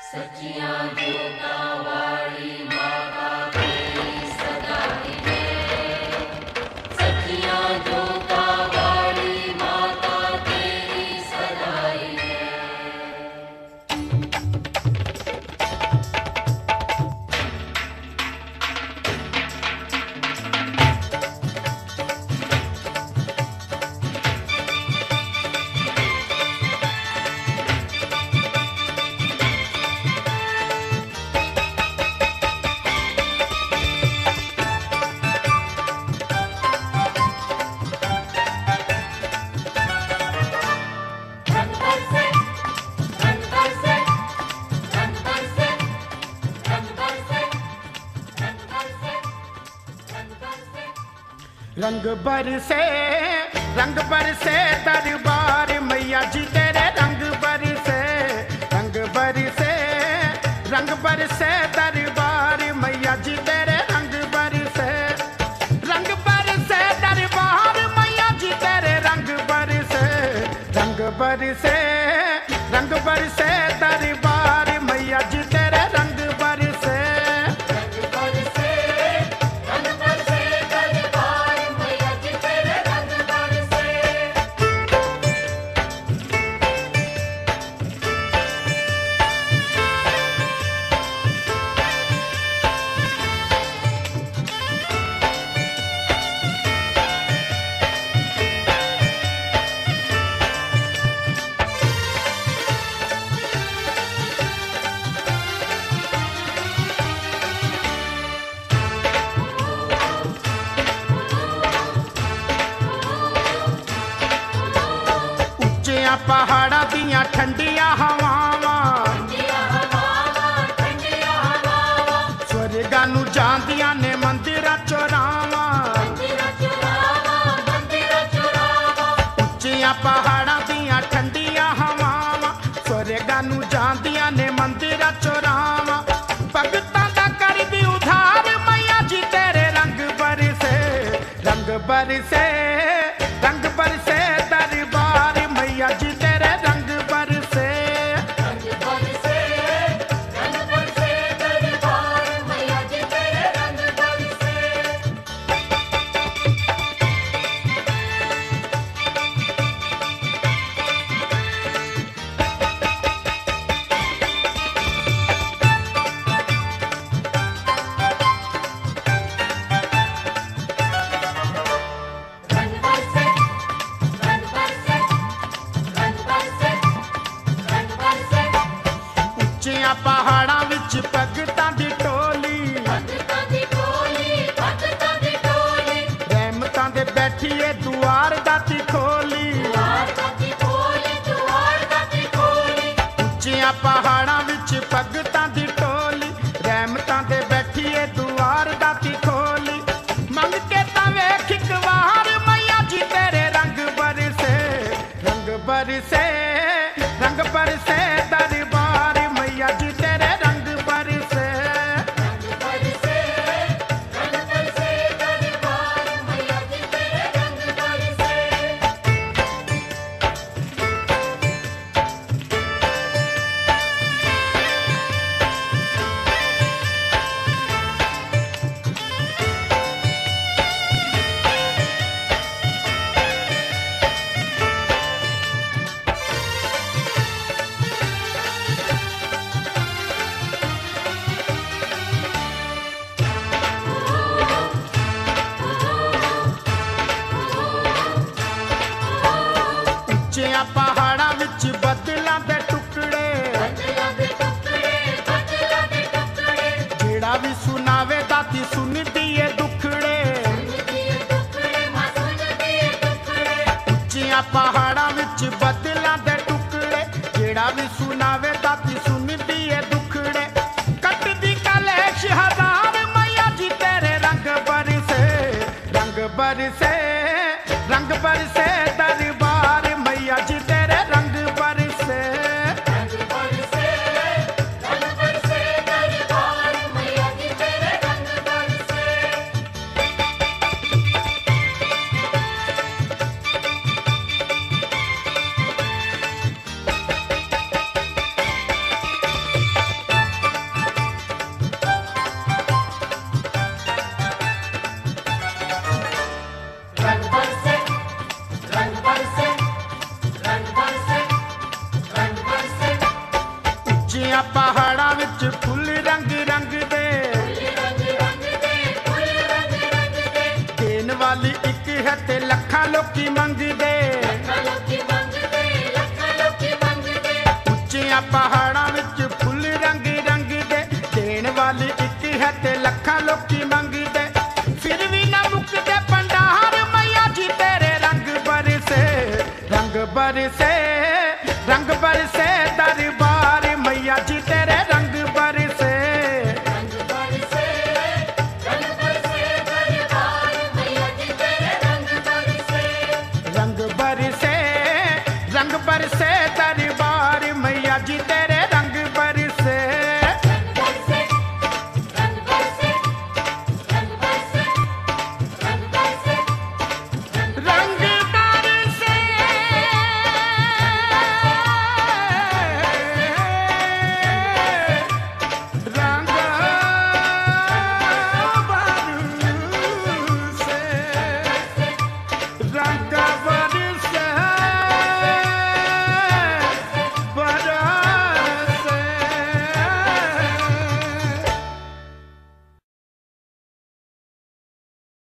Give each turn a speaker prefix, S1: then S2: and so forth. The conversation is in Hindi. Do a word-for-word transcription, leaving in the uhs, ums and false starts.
S1: सचिया जोता वाली माता तेरी सदाई है। सचिया जोता वाली माता तेरी सदाई है।
S2: रंग बरसे रंग बरसे दरबार मैया जी तेरे रंग बरसे रंग बरसे रंग बरसे दरबार मैया जी तेरे रंग बरसे रंग बरसे दरबार मैया जी तेरे रंग बरसे रंग बरसे रंग बरसे दरबार मैया जी तेरे रंग बरसे पहाड़ा दियां ठंडिया हवावां स्वर्गा नू जांदियां ने मंदिरां चोरावां उच्चियां पहाड़ा दियां ठंडिया हवावां स्वर्गा नू जांदियां ने मंदिरां चोरावां भगतां दा करदी उधार मैया जी तेरे रंग बरसे रंग बरसे रंग बरसे दरबार मैया जी तेरे रंग बरसे रंग बरसे रंग बरसे दरबार मैया जी तेरे रंग बरसे। पहाड़ा विच भगतां दी टोली रहमतां दे बैठिए दुआर दाती खोली उच्चियां पहाड़ा विच भगतां दी टोली रहमतां दे बैठिए दुआर दाती खोली मंग के तां वेख इक वार मैया जी तेरे रंग बरसे रंग बरसे रंग बरसे दरबार मैया जी तेरे रंग बरसे रंग बरसे रंग बरसे दरबार मैया जी तेरे रंग बरसे। पहाड़ा विच बदलां दे टुकड़े जेड़ा भी सुनावे दाती सुनदी ए दुखड़े उच्चियां पहाड़ा विच बदलां दे टुकड़े जेड़ा भी सुनावे दाती सुनदी ए दुखड़े कटदी कलेश हजार मैया जी तेरे रंग बरसे रंग बरसे रंग बरसे दरबार मैया जी तेरे रंग बरसे रंग बरसे रंग बरसे दरबार मैया जी तेरे रंग बरसे। ਲੱਖਾਂ ਲੋਕੀ ਮੰਗਦੇ
S1: ਲੱਖਾਂ ਲੋਕੀ ਮੰਗਦੇ ਲੱਖਾਂ ਲੋਕੀ ਮੰਗਦੇ
S2: ਉੱਚੀਆਂ ਪਹਾੜਾਂ ਵਿੱਚ ਫੁੱਲ ਰੰਗ ਰੰਗ ਦੇ ਦੇਣ ਵਾਲੀ ਇੱਕ ਹੈ ਤੇ ਲੱਖਾਂ ਲੋਕੀ ਮੰਗਦੇ ਫਿਰ ਵੀ ਨਾ ਮੁੱਕਦੇ ਭੰਡਾਰ ਮਈਆ ਜੀ ਤੇਰੇ ਰੰਗ ਬਰਸੇ ਰੰਗ ਬਰਸੇ ਰੰਗ ਬਰਸੇ ਦਰਬਾਰ ਮਈਆ ਜੀ ਤੇਰੇ ਰੰਗ ਬਰਸੇ
S1: ਰੰਗ ਬਰਸੇ ਰੰਗ ਬਰਸੇ ਦਰਬਾਰ ਮਈਆ ਜੀ ਤੇਰੇ ਰੰਗ ਬਰਸੇ
S2: रंग बरसे रंग बरसे दरबार